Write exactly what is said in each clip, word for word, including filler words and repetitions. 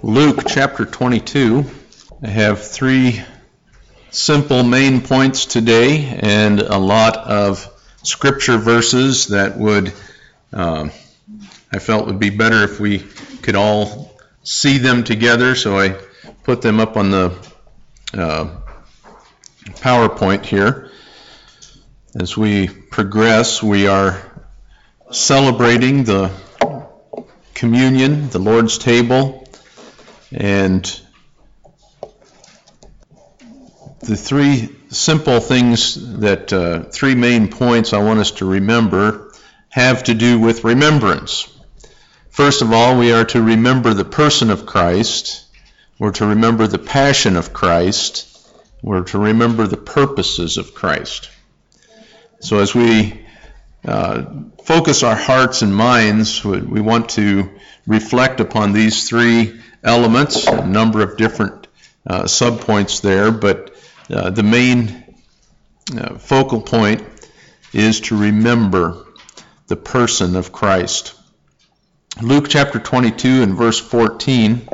Luke chapter twenty-two. I have three simple main points today and a lot of scripture verses that would, um, I felt would be better if we could all see them together, so I put them up on the uh, PowerPoint here. As we progress, we are celebrating the communion, the Lord's table, and the three simple things that, uh, three main points I want us to remember have to do with remembrance. First of all, we are to remember the person of Christ. We're to remember the passion of Christ. We're to remember the purposes of Christ. So as we uh, focus our hearts and minds, we want to reflect upon these three elements, a number of different uh, subpoints there, but uh, the main uh, focal point is to remember the person of Christ. Luke chapter twenty-two and verse fourteen.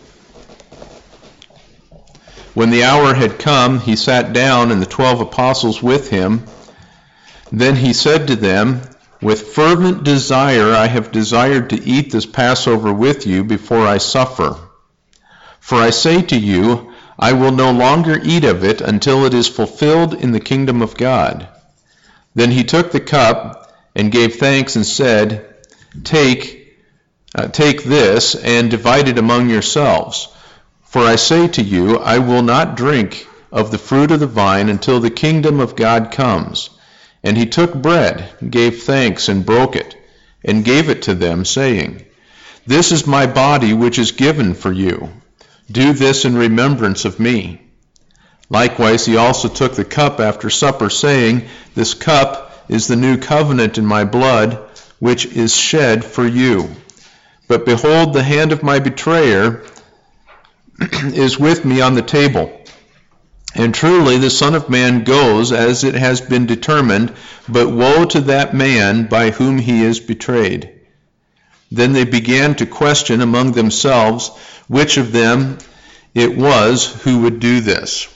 When the hour had come, he sat down, and the twelve apostles with him. Then he said to them, "With fervent desire I have desired to eat this Passover with you before I suffer. For I say to you, I will no longer eat of it until it is fulfilled in the kingdom of God." Then he took the cup and gave thanks and said, Take, uh, take this and divide it among yourselves. For I say to you, I will not drink of the fruit of the vine until the kingdom of God comes. And he took bread, gave thanks, and broke it, and gave it to them, saying, This is my body which is given for you. Do this in remembrance of me. Likewise he also took the cup after supper, saying, This cup is the new covenant in my blood, which is shed for you. But behold, the hand of my betrayer is with me on the table. And truly the Son of Man goes as it has been determined, but woe to that man by whom he is betrayed. Then they began to question among themselves which of them it was who would do this.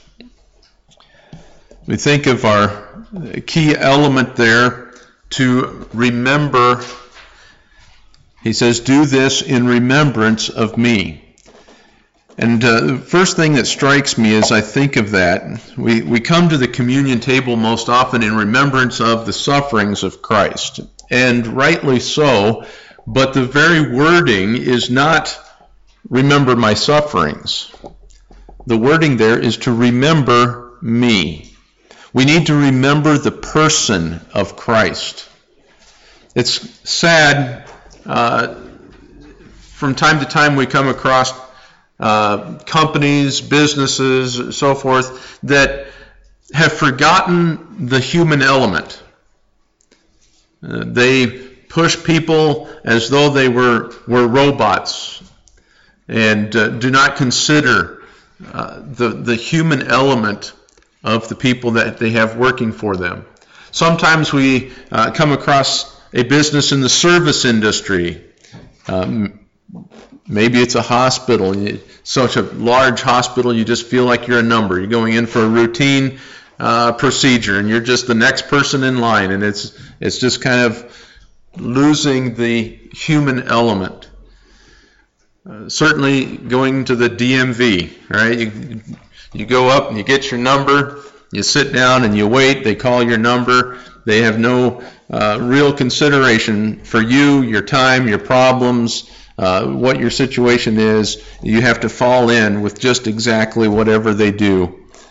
We think of our key element there, to remember. He says, do this in remembrance of me. And uh, the first thing that strikes me as I think of that, we, we come to the communion table most often in remembrance of the sufferings of Christ. And rightly so, but the very wording is not remember my sufferings. The wording there is to remember me. We need to remember the person of Christ. It's sad, uh, from time to time we come across Uh, companies, businesses, so forth, that have forgotten the human element. Uh, they push people as though they were, were robots, and uh, do not consider uh, the, the human element of the people that they have working for them. Sometimes we uh, come across a business in the service industry. Um, Maybe it's a hospital, such a large hospital, you just feel like you're a number. You're going in for a routine uh, procedure, and you're just the next person in line, and it's it's just kind of losing the human element. Uh, certainly going to the D M V, right? You, you go up and you get your number, you sit down and you wait, they call your number. They have no uh, real consideration for you, your time, your problems, Uh, what your situation is. You have to fall in with just exactly whatever they do.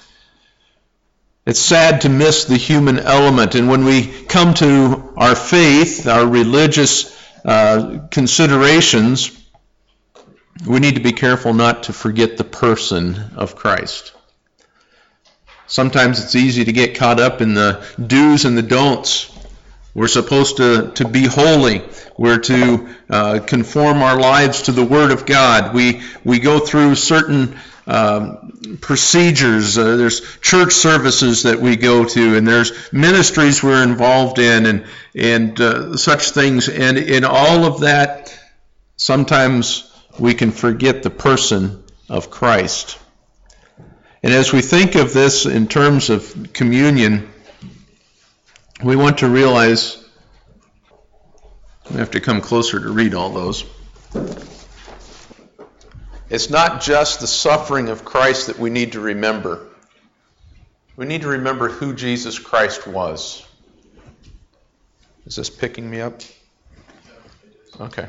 It's sad to miss the human element, and when we come to our faith, our religious uh, considerations, we need to be careful not to forget the person of Christ. Sometimes it's easy to get caught up in the do's and the don'ts. We're supposed to, to be holy. We're to uh, conform our lives to the Word of God. We we go through certain um, procedures. Uh, there's church services that we go to, and there's ministries we're involved in, and and uh, such things. And in all of that, sometimes we can forget the person of Christ. And as we think of this in terms of communion, we want to realize, we have to come closer to read all those. It's not just the suffering of Christ that we need to remember. We need to remember who Jesus Christ was. Is this picking me up? Okay.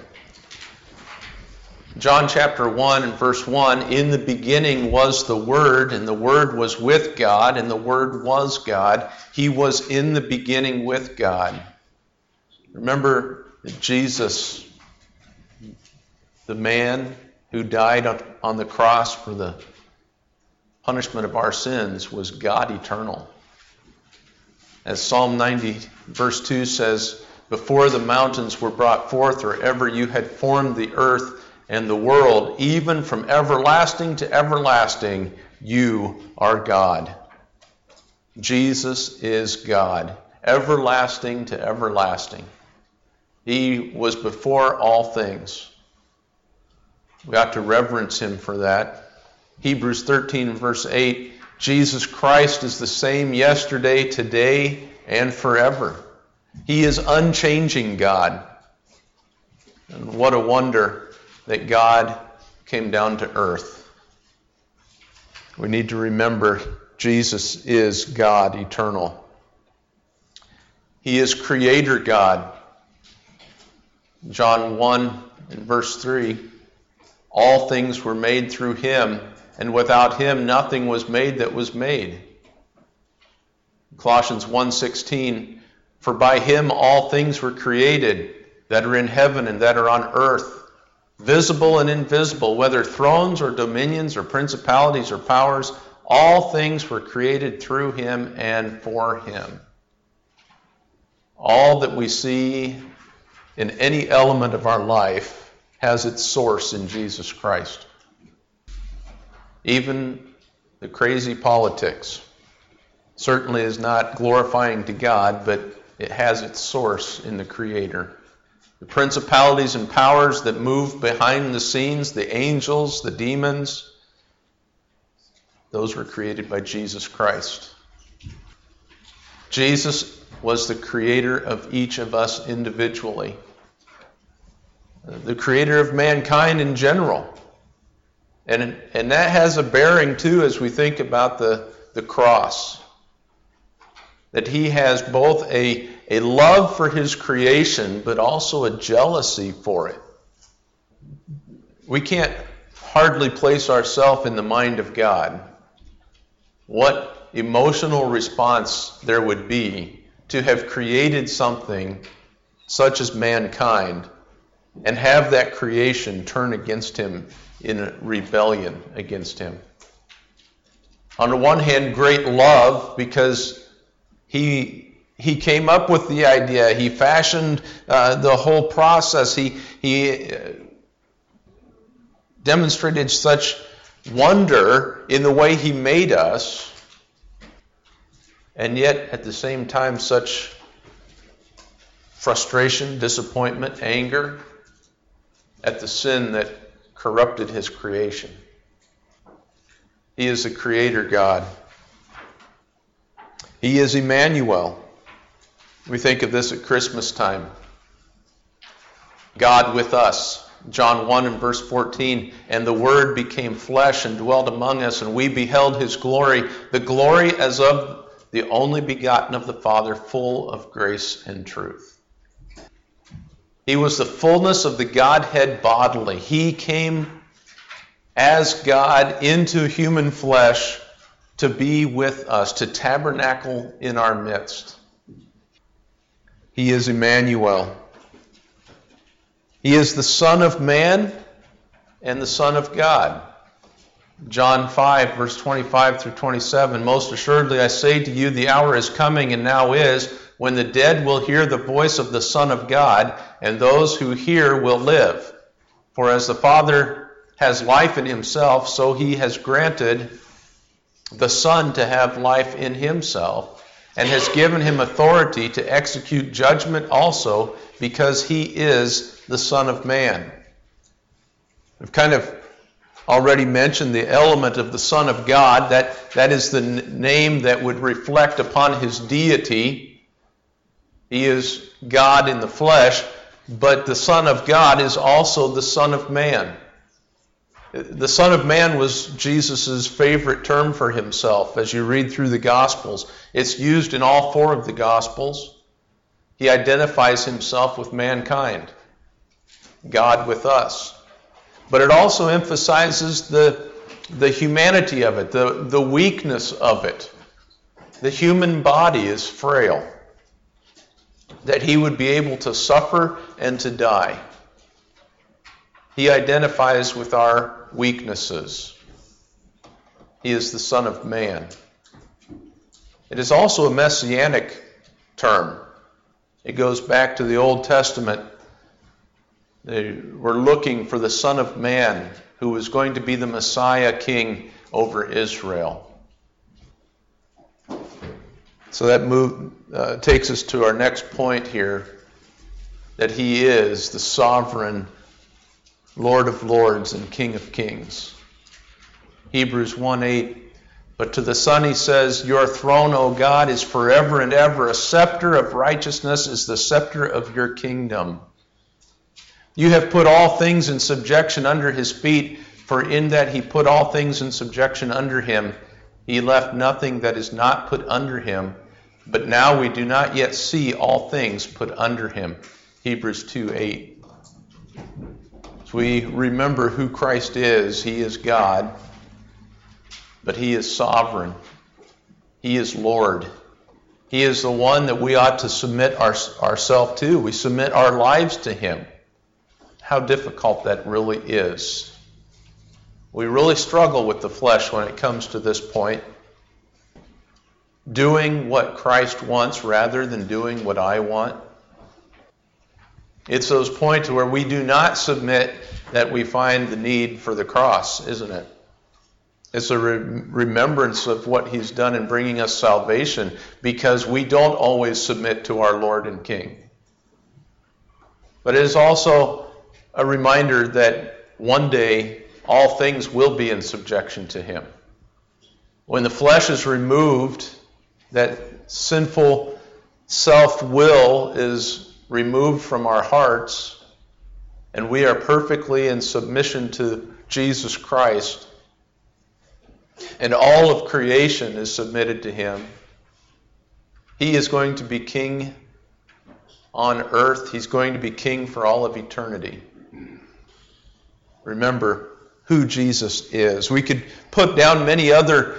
John chapter one and verse one, in the beginning was the Word, and the Word was with God, and the Word was God. He was in the beginning with God. Remember that Jesus, the man who died on the cross for the punishment of our sins, was God eternal. As Psalm ninety verse two says, before the mountains were brought forth, or ever you had formed the earth and the world, even from everlasting to everlasting, you are God. Jesus is God, everlasting to everlasting. He was before all things. We ought to reverence him for that. Hebrews thirteen verse eight, Jesus Christ is the same yesterday, today, and forever. He is unchanging God. And what a wonder that God came down to earth. We need to remember Jesus is God eternal. He is Creator God. John one and verse three, all things were made through him, and without him nothing was made that was made. Colossians one sixteen, for by him all things were created, that are in heaven and that are on earth, visible and invisible, whether thrones or dominions or principalities or powers, all things were created through him and for him. All that we see in any element of our life has its source in Jesus Christ. Even the crazy politics certainly is not glorifying to God, but it has its source in the Creator. The principalities and powers that move behind the scenes, the angels, the demons, those were created by Jesus Christ. Jesus was the creator of each of us individually, the creator of mankind in general. And, and that has a bearing, too, as we think about the, the cross. That he has both a, a love for his creation, but also a jealousy for it. We can't hardly place ourselves in the mind of God. What emotional response there would be to have created something such as mankind and have that creation turn against him in rebellion against him. On the one hand, great love, because he he came up with the idea. He fashioned uh, the whole process. He he uh, demonstrated such wonder in the way he made us, and yet at the same time such frustration, disappointment, anger at the sin that corrupted his creation. He is the Creator God. He is Emmanuel. We think of this at Christmas time. God with us. John one and verse fourteen, and the Word became flesh and dwelt among us, and we beheld his glory, the glory as of the only begotten of the Father, full of grace and truth. He was the fullness of the Godhead bodily. He came as God into human flesh to be with us, to tabernacle in our midst. He is Emmanuel. He is the Son of Man and the Son of God. John five, verse twenty-five through twenty-seven, most assuredly I say to you, the hour is coming and now is, when the dead will hear the voice of the Son of God, and those who hear will live. For as the Father has life in himself, so he has granted the Son to have life in himself, and has given him authority to execute judgment also, because he is the Son of Man. I've kind of already mentioned the element of the Son of God. That, that is the n- name that would reflect upon his deity. He is God in the flesh, but the Son of God is also the Son of Man. The Son of Man was Jesus' favorite term for himself. As you read through the Gospels, it's used in all four of the Gospels. He identifies himself with mankind, God with us. But it also emphasizes the, the humanity of it, the, the weakness of it. The human body is frail. That he would be able to suffer and to die. He identifies with our weaknesses. He is the Son of Man. It is also a messianic term. It goes back to the Old Testament. They were looking for the Son of Man who was going to be the Messiah King over Israel. So that move, uh, takes us to our next point here, that he is the sovereign Lord of Lords and King of Kings. Hebrews one eight, but to the Son he says, your throne, O God, is forever and ever. A scepter of righteousness is the scepter of your kingdom. You have put all things in subjection under his feet, for in that he put all things in subjection under him, he left nothing that is not put under him. But now we do not yet see all things put under him. Hebrews two eight. As we remember who Christ is, he is God, but he is sovereign. He is Lord. He is the one that we ought to submit our, ourselves to. We submit our lives to him. How difficult that really is. We really struggle with the flesh when it comes to this point. Doing what Christ wants rather than doing what I want. It's those points where we do not submit that we find the need for the cross, isn't it? It's a re- remembrance of what he's done in bringing us salvation, because we don't always submit to our Lord and King. But it is also a reminder that one day all things will be in subjection to him. When the flesh is removed, that sinful self-will is removed from our hearts, and we are perfectly in submission to Jesus Christ, and all of creation is submitted to him. He is going to be king on earth. He's going to be king for all of eternity. Remember who Jesus is. We could put down many other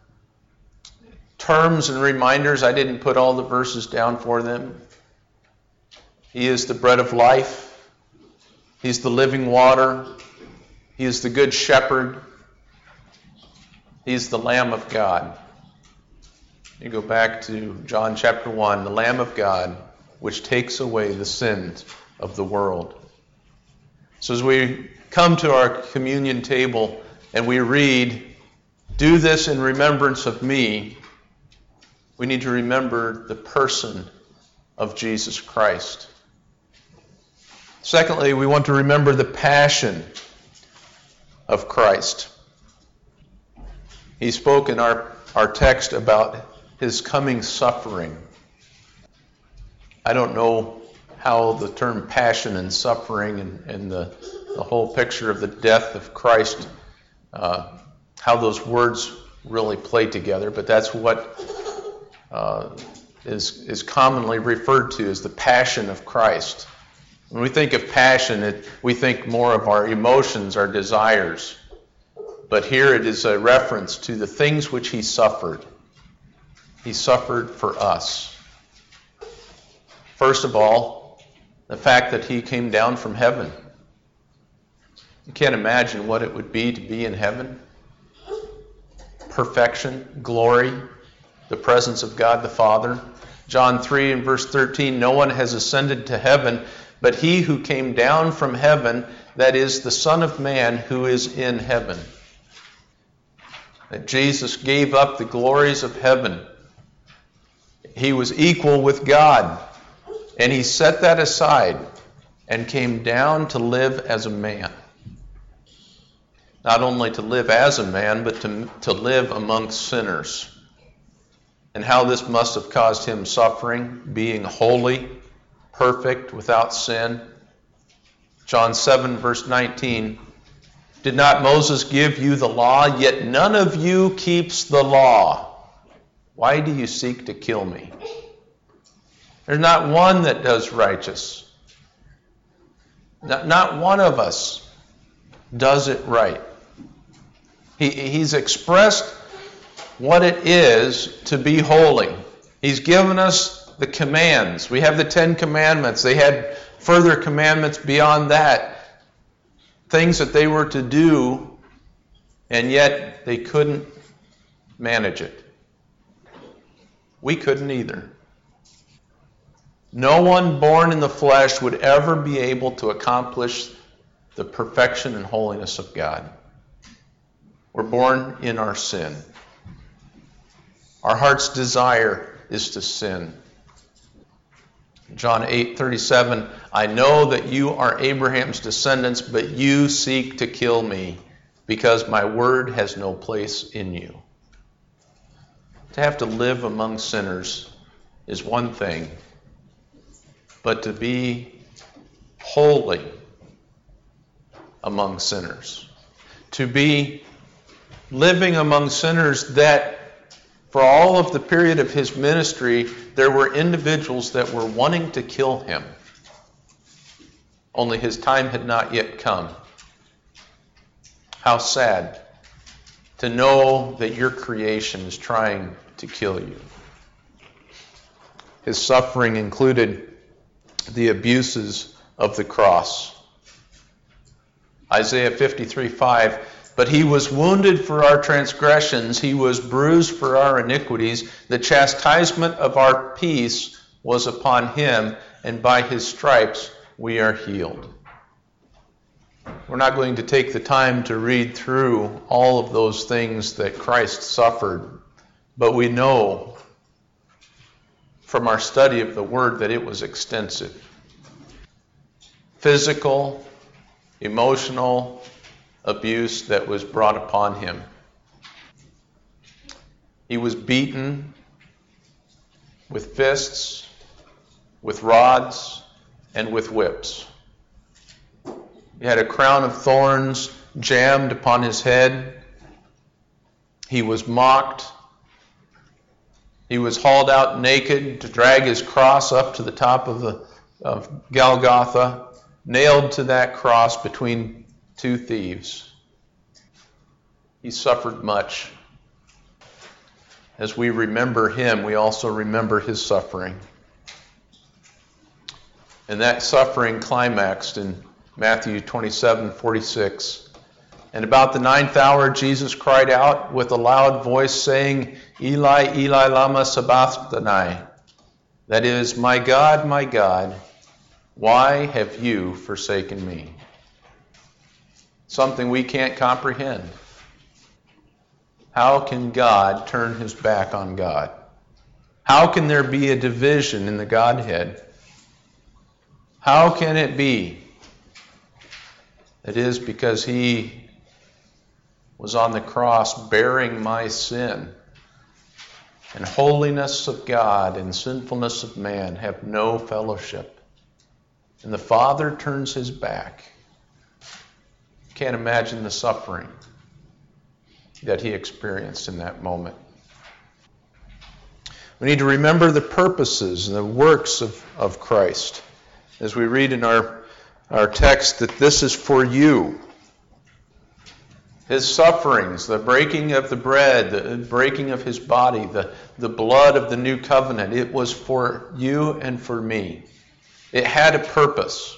terms and reminders. I didn't put all the verses down for them. He is the bread of life. He's the living water. He is the good shepherd. He's the Lamb of God. You go back to John chapter one, the Lamb of God, which takes away the sins of the world. So as we come to our communion table and we read, do this in remembrance of me, we need to remember the person of Jesus Christ. Secondly, we want to remember the passion of Christ. He spoke in our, our text about his coming suffering. I don't know how the term passion and suffering and, and the, the whole picture of the death of Christ, uh, how those words really play together, but that's what uh, is, is commonly referred to as the passion of Christ. When we think of passion, it, we think more of our emotions, our desires. But here it is a reference to the things which he suffered. He suffered for us. First of all, the fact that he came down from heaven. You can't imagine what it would be to be in heaven. Perfection, glory, the presence of God the Father. John three and verse thirteen, no one has ascended to heaven, but he who came down from heaven, that is the Son of Man who is in heaven. That Jesus gave up the glories of heaven. He was equal with God, and he set that aside and came down to live as a man. not only to live as a man, but to, to live amongst sinners. And how this must have caused him suffering, being holy, perfect, without sin. John seven, verse nineteen, did not Moses give you the law? Yet none of you keeps the law. Why do you seek to kill me? There's not one that does righteous. Not, not one of us does it right. He, he's expressed what it is to be holy. He's given us the commands. We have the Ten Commandments. They had further commandments beyond that. Things that they were to do, and yet they couldn't manage it. We couldn't either. No one born in the flesh would ever be able to accomplish the perfection and holiness of God. We're born in our sin. Our heart's desire is to sin. John eight thirty-seven, I know that you are Abraham's descendants, but you seek to kill me, because my word has no place in you. To have to live among sinners is one thing, but to be holy among sinners, to be living among sinners that for all of the period of his ministry, there were individuals that were wanting to kill him. Only his time had not yet come. How sad to know that your creation is trying to kill you. His suffering included the abuses of the cross. Isaiah fifty-three five, but he was wounded for our transgressions, he was bruised for our iniquities. The chastisement of our peace was upon him, and by his stripes we are healed. We're not going to take the time to read through all of those things that Christ suffered, but we know from our study of the Word that it was extensive. Physical, emotional abuse that was brought upon him. He was beaten with fists, with rods, and with whips. He had a crown of thorns jammed upon his head. He was mocked. He was hauled out naked to drag his cross up to the top of the of Golgotha, nailed to that cross between two thieves. He suffered much. As we remember him, we also remember his suffering. And that suffering climaxed in Matthew twenty-seven forty-six. And about the ninth hour, Jesus cried out with a loud voice, saying, Eli, Eli, lama sabachthani. That is, my God, my God, why have you forsaken me? Something we can't comprehend. How can God turn his back on God? How can there be a division in the Godhead? How can it be? It is because he was on the cross bearing my sin. And holiness of God and sinfulness of man have no fellowship. And the Father turns his back. Can't imagine the suffering that he experienced in that moment. We need to remember the purposes and the works of, of Christ. As we read in our, our text that this is for you. His sufferings, the breaking of the bread, the breaking of his body, the, the blood of the new covenant, it was for you and for me. It had a purpose.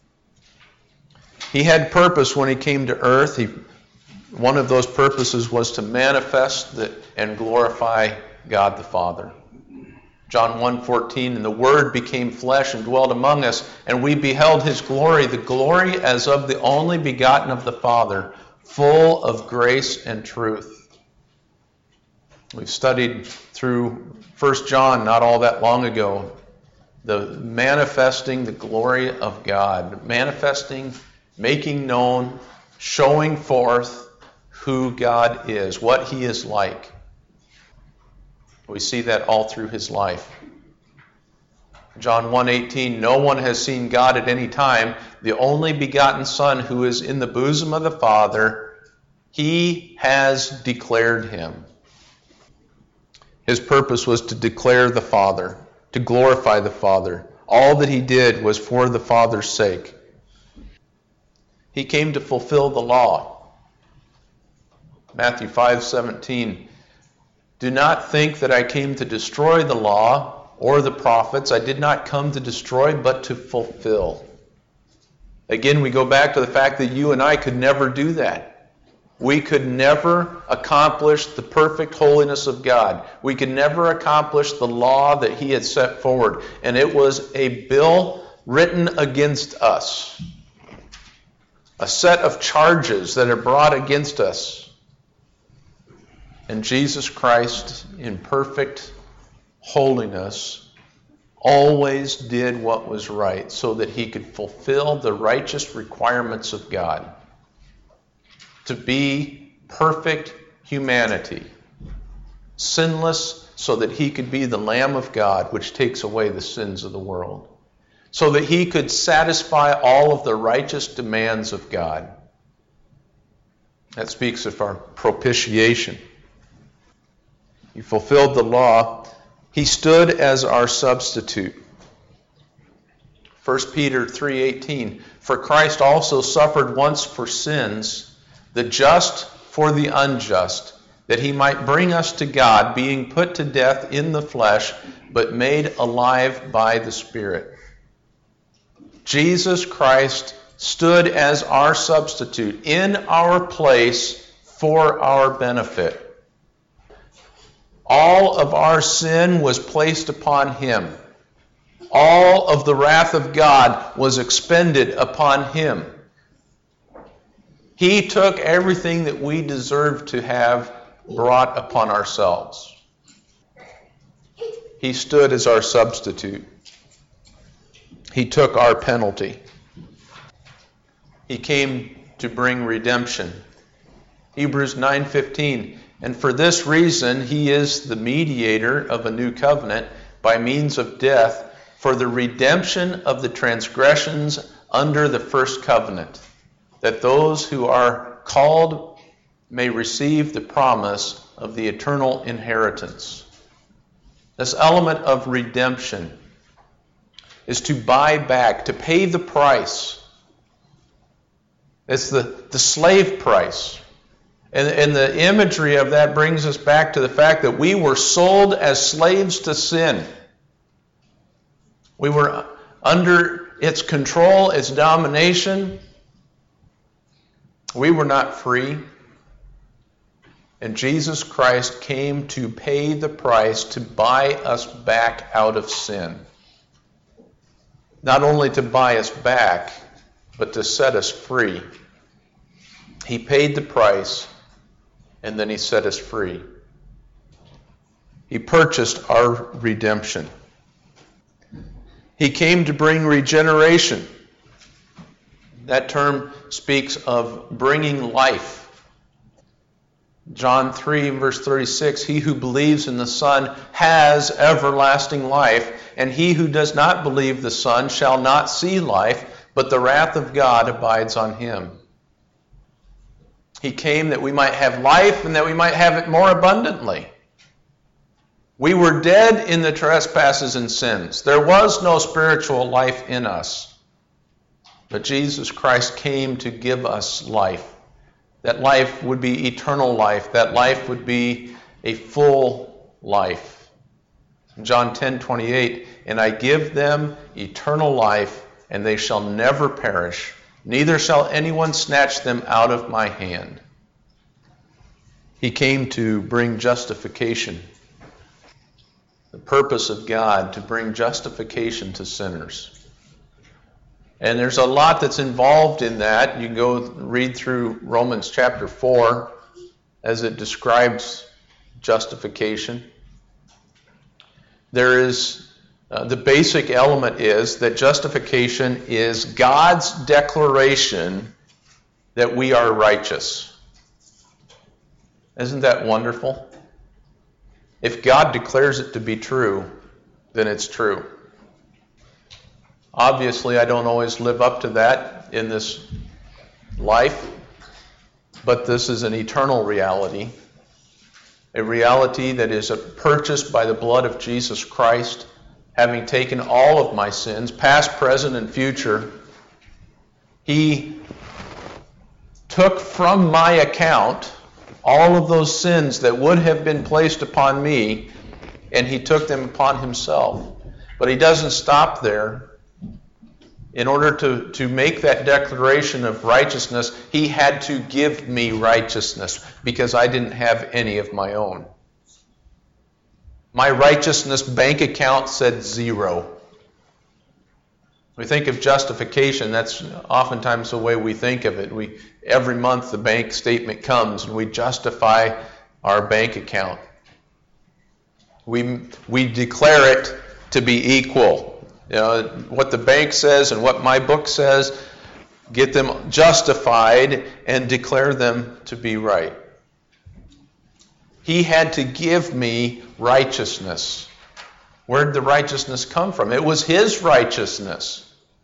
He had purpose when he came to earth. He, one of those purposes was to manifest the, and glorify God the Father. John one fourteen, and the Word became flesh and dwelt among us, and we beheld his glory, the glory as of the only begotten of the Father, full of grace and truth. We've studied through First John not all that long ago, the manifesting the glory of God, manifesting, making known, showing forth who God is, what he is like. We see that all through his life. John one eighteen, no one has seen God at any time. The only begotten Son who is in the bosom of the Father, he has declared him. His purpose was to declare the Father, to glorify the Father. All that he did was for the Father's sake. He came to fulfill the law. Matthew five seventeen, do not think that I came to destroy the law or the prophets. I did not come to destroy, but to fulfill. Again, we go back to the fact that you and I could never do that. We could never accomplish the perfect holiness of God. We could never accomplish the law that he had set forward. And it was a bill written against us. A set of charges that are brought against us. And Jesus Christ, in perfect holiness, always did what was right so that he could fulfill the righteous requirements of God. To be perfect humanity, sinless, so that he could be the Lamb of God, which takes away the sins of the world. So that he could satisfy all of the righteous demands of God. That speaks of our propitiation. He fulfilled the law. He stood as our substitute. First Peter three eighteen, for Christ also suffered once for sins, the just for the unjust, that he might bring us to God, being put to death in the flesh, but made alive by the Spirit. Jesus Christ stood as our substitute in our place for our benefit. All of our sin was placed upon him. All of the wrath of God was expended upon him. He took everything that we deserved to have brought upon ourselves. He stood as our substitute. He took our penalty. He came to bring redemption. Hebrews nine fifteen, and for this reason he is the mediator of a new covenant by means of death for the redemption of the transgressions under the first covenant, that those who are called may receive the promise of the eternal inheritance. This element of redemption is to buy back, to pay the price. It's the, the slave price. And, and the imagery of that brings us back to the fact that we were sold as slaves to sin. We were under its control, its domination. We were not free. And Jesus Christ came to pay the price to buy us back out of sin. Not only to buy us back, but to set us free. He paid the price, and then he set us free. He purchased our redemption. He came to bring regeneration. That term speaks of bringing life. John three, verse thirty-six, he who believes in the Son has everlasting life, and he who does not believe the Son shall not see life, but the wrath of God abides on him. He came that we might have life and that we might have it more abundantly. We were dead in the trespasses and sins. There was no spiritual life in us. But Jesus Christ came to give us life. That life would be eternal life. That life would be a full life. John ten twenty-eight, and I give them eternal life, and they shall never perish, neither shall anyone snatch them out of my hand. He came to bring justification. The purpose of God to bring justification to sinners. And there's a lot that's involved in that. You can go read through Romans chapter four as it describes justification. There is, uh, the basic element is that justification is God's declaration that we are righteous. Isn't that wonderful? If God declares it to be true, then it's true. Obviously, I don't always live up to that in this life, but this is an eternal reality, a reality that is purchased by the blood of Jesus Christ, having taken all of my sins, past, present, and future. He took from my account all of those sins that would have been placed upon me, and he took them upon himself. But he doesn't stop there. In order to, to make that declaration of righteousness, he had to give me righteousness because I didn't have any of my own. My righteousness bank account said zero. We think of justification, that's oftentimes the way we think of it. We every month the bank statement comes and we justify our bank account. We, we declare it to be equal. You know, what the bank says and what my book says, get them justified and declare them to be right. He had to give me righteousness. Where did the righteousness come from? It was his righteousness.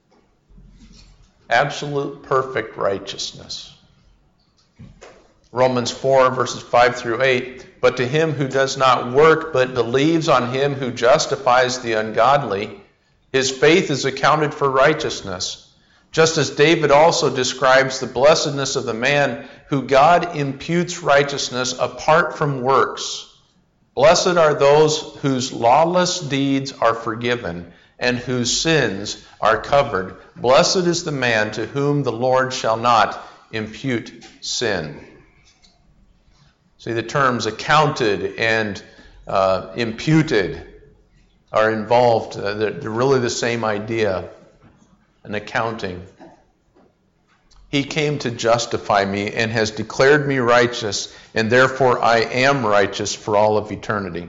Absolute perfect righteousness. Romans four, verses five through eight. But to him who does not work, but believes on him who justifies the ungodly, his faith is accounted for righteousness. Just as David also describes the blessedness of the man who God imputes righteousness apart from works. Blessed are those whose lawless deeds are forgiven and whose sins are covered. Blessed is the man to whom the Lord shall not impute sin. See, the terms accounted and uh, imputed are involved. Uh, they're, they're really the same idea, an accounting. He came to justify me and has declared me righteous, and therefore I am righteous for all of eternity.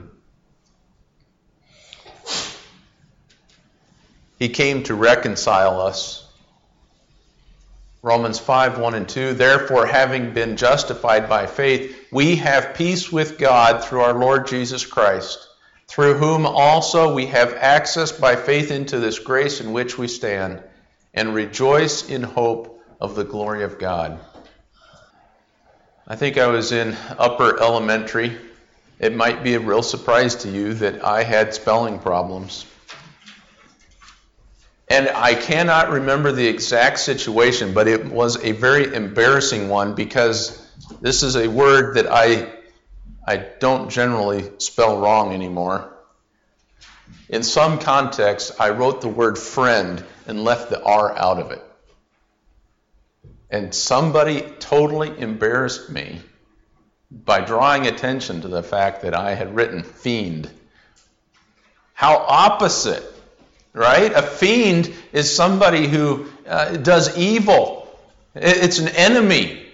He came to reconcile us. Romans five, one and two, therefore having been justified by faith, we have peace with God through our Lord Jesus Christ, through whom also we have access by faith into this grace in which we stand, and rejoice in hope of the glory of God. I think I was in upper elementary. It might be a real surprise to you that I had spelling problems. And I cannot remember the exact situation, but it was a very embarrassing one because this is a word that I I don't generally spell wrong anymore. In some contexts, I wrote the word friend and left the R out of it. And somebody totally embarrassed me by drawing attention to the fact that I had written fiend. How opposite, right? A fiend is somebody who uh, does evil. It's an enemy.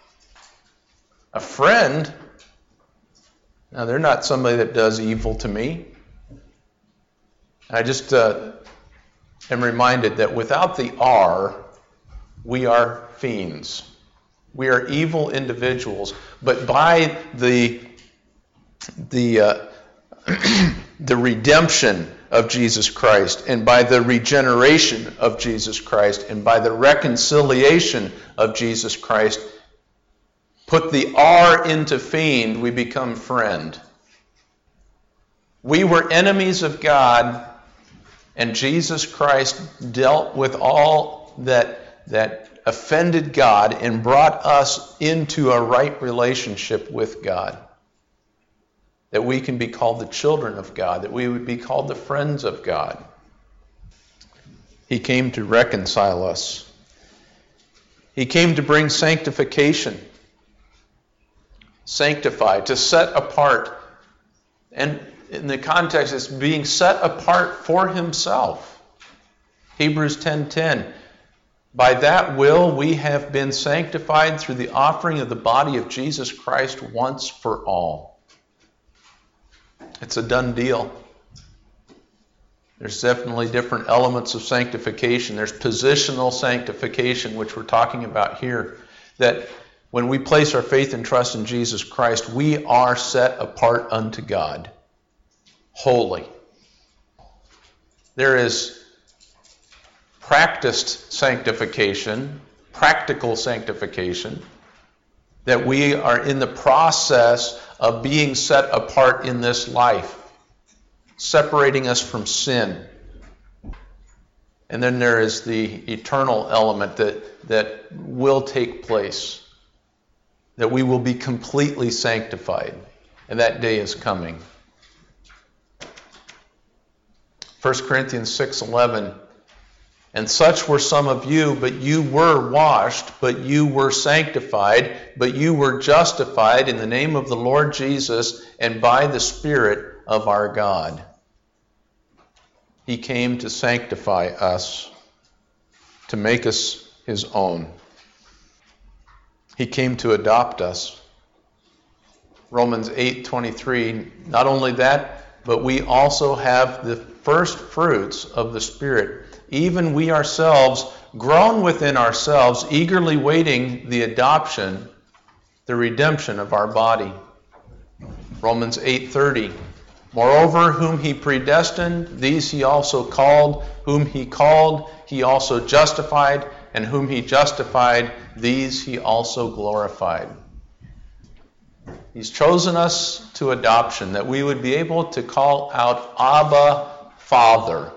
A friend, now they're not somebody that does evil to me. I just uh, am reminded that without the R, we are fiends. We are evil individuals, but by the the uh, the redemption of Jesus Christ, and by the regeneration of Jesus Christ, and by the reconciliation of Jesus Christ, put the R into fiend, we become friend. We were enemies of God, and Jesus Christ dealt with all that that offended God and brought us into a right relationship with God. That we can be called the children of God, that we would be called the friends of God. He came to reconcile us. He came to bring sanctification. Sanctify, to set apart. And in the context, it's being set apart for himself. Hebrews ten ten. By that will we have been sanctified through the offering of the body of Jesus Christ once for all. It's a done deal. There's definitely different elements of sanctification. There's positional sanctification, which we're talking about here. That When we place our faith and trust in Jesus Christ, we are set apart unto God, holy. There is practiced sanctification, practical sanctification, that we are in the process of being set apart in this life, separating us from sin. And then there is the eternal element that, that will take place, that we will be completely sanctified, and that day is coming. First Corinthians six eleven, and such were some of you, but you were washed, but you were sanctified, but you were justified in the name of the Lord Jesus and by the Spirit of our God. He came to sanctify us, to make us his own. He came to adopt us. Romans eight twenty-three, not only that, but we also have the first fruits of the Spirit. Even we ourselves, groan within ourselves, eagerly waiting the adoption, the redemption of our body. Romans eight thirty, moreover, whom he predestined, these he also called. Whom he called, he also justified. And whom he justified, these he also glorified. He's chosen us to adoption, that we would be able to call out, Abba, Father.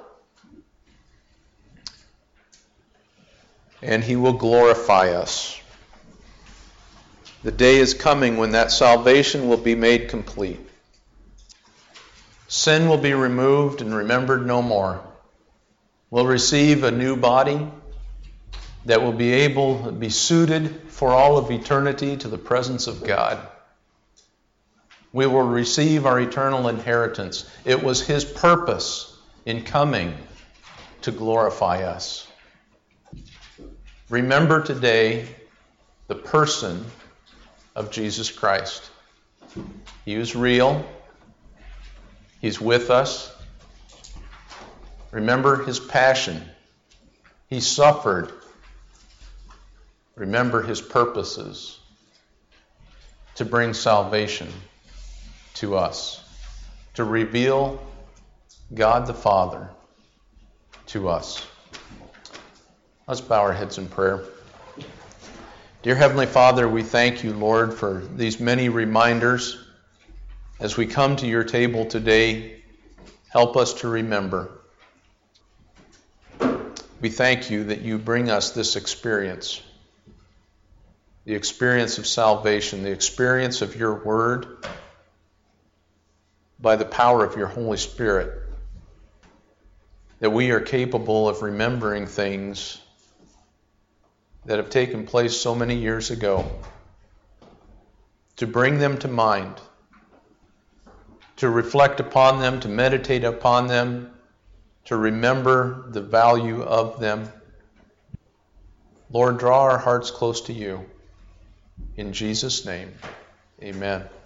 And he will glorify us. The day is coming when that salvation will be made complete. Sin will be removed and remembered no more. We'll receive a new body that will be able to be suited for all of eternity to the presence of God. We will receive our eternal inheritance. It was his purpose in coming to glorify us. Remember today the person of Jesus Christ. He was real. He's with us. Remember his passion. He suffered. Remember his purposes to bring salvation to us, to reveal God the Father to us. Let's bow our heads in prayer. Dear Heavenly Father, we thank you, Lord, for these many reminders. As we come to your table today, help us to remember. We thank you that you bring us this experience, the experience of salvation, the experience of your word, by the power of your Holy Spirit, that we are capable of remembering things that have taken place so many years ago, to bring them to mind, to reflect upon them, to meditate upon them, to remember the value of them. Lord, draw our hearts close to you. In Jesus' name, amen.